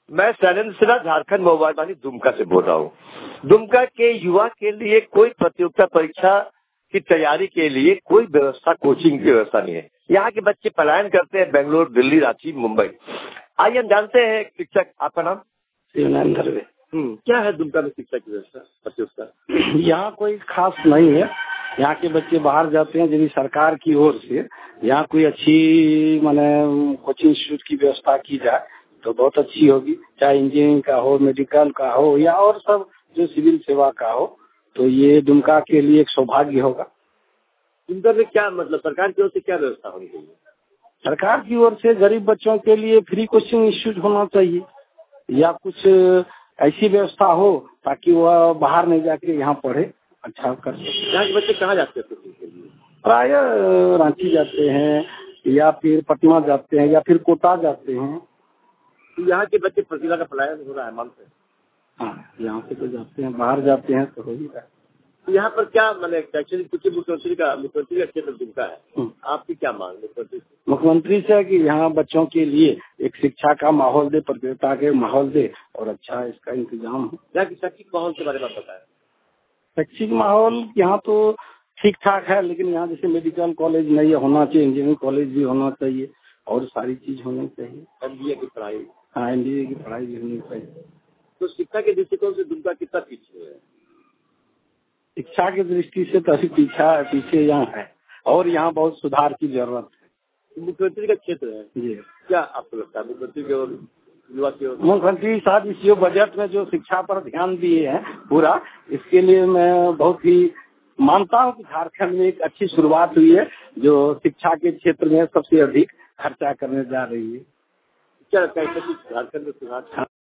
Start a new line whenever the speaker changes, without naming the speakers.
मैं शैलेंद्र सिन्हा झारखंड मोबाइल वाली दुमका से बोल रहा हूँ। दुमका के युवा के लिए कोई प्रतियोगिता परीक्षा की तैयारी के लिए कोई व्यवस्था, कोचिंग की व्यवस्था नहीं है। यहाँ के बच्चे पलायन करते हैं बेंगलोर, दिल्ली, रांची, मुंबई। आइए हम जानते हैं शिक्षक, आपका नाम?
शिवनंदर।
क्या है दुमका में शिक्षा की व्यवस्था, प्रतियोगिता?
यहाँ कोई खास नहीं है। यहाँ के बच्चे बाहर जाते हैं। यदि सरकार की ओर से यहाँ कोई अच्छी माने कोचिंग इंस्टीट्यूट की व्यवस्था की जाए तो बहुत अच्छी होगी। चाहे इंजीनियरिंग का हो, मेडिकल का हो या और सब जो सिविल सेवा का हो, तो ये दुमका के लिए एक सौभाग्य होगा।
दुमका में क्या मतलब सरकार की ओर से क्या व्यवस्था होनी चाहिए?
सरकार की ओर से गरीब बच्चों के लिए फ्री कोचिंग इंस्टीट्यूट होना चाहिए या कुछ ऐसी व्यवस्था हो ताकि वह बाहर नहीं जाके यहाँ पढ़े, अच्छा कर सके।
यहाँ के बच्चे कहाँ जाते हैं कोचिंग के लिए?
प्राय रांची जाते हैं या फिर पटना जाते हैं या फिर कोटा जाते हैं।
तो यहाँ के बच्चे प्रतिभा का पलायन हो रहा है, मानते हैं?
हाँ, यहाँ से तो जाते हैं, बाहर जाते हैं तो हो ही रहा है।
तो यहाँ पर क्या मैंने एक्चुअली कुछ मुख्यमंत्री का क्षेत्र दुमका है, आपकी क्या मांग
मुख्यमंत्री से? कि यहाँ बच्चों के लिए एक शिक्षा का माहौल दे, प्रतियोगिता के माहौल दे और अच्छा इसका इंतजाम हो।
यहाँ की शैक्षिक माहौल के बारे में बताया।
शैक्षिक माहौल यहाँ तो ठीक ठाक है, लेकिन यहाँ जैसे मेडिकल कॉलेज नहीं होना चाहिए, इंजीनियरिंग कॉलेज भी होना चाहिए और सारी चीज होनी चाहिए।
MBA की पढ़ाई?
हाँ, MBA की पढ़ाई भी होनी चाहिए।
तो शिक्षा के दृष्टिकोण से दुमका कितना पीछे है?
शिक्षा की दृष्टि से तो अभी पीछे यहाँ है और यहाँ बहुत सुधार की जरूरत है।
मुख्यमंत्री का क्षेत्र है
जी,
क्या आपको लगता है मुख्यमंत्री की ओर, युवा की ओर?
मुख्यमंत्री साहब इस बजट में जो शिक्षा पर ध्यान दिए हैं पूरा, इसके लिए मैं बहुत ही मानता हूँ कि झारखंड में एक अच्छी शुरुआत हुई है जो शिक्षा के क्षेत्र में सबसे अधिक खर्चा करने जा रही है।
क्या लगता है झारखंड में सुधार?